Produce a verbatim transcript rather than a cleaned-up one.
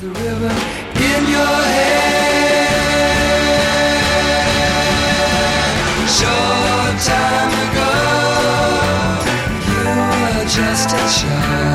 the river in your head. Short time ago, you were just a child.